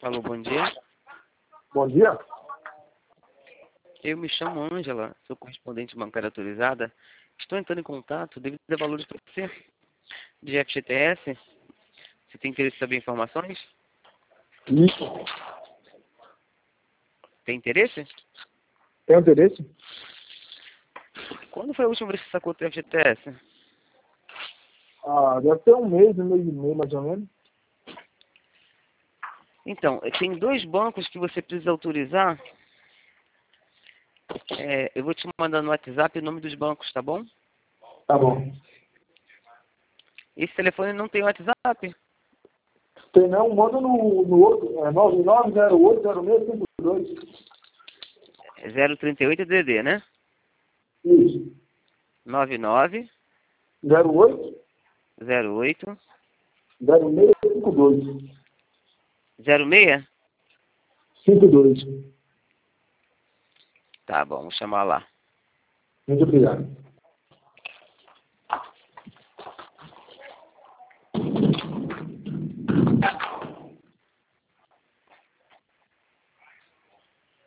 Alô, bom dia. Bom dia. Eu me chamo Ângela, sou correspondente bancária autorizada. Estou entrando em contato devido a valores para você de FGTS. Você tem interesse em saber informações? Isso. Tem interesse? Tem interesse? Quando foi a última vez que você sacou o teu FGTS? Deve ter um mês e meio, mais ou menos. Então, tem dois bancos que você precisa autorizar. Eu vou te mandar no WhatsApp o nome dos bancos, tá bom? Tá bom. Esse telefone não tem WhatsApp? Tem não, manda no outro, 99080652. 038 DD, né? Isso. 99 08 08 0652. 06? 52. Tá bom, vou chamar lá. Muito obrigado.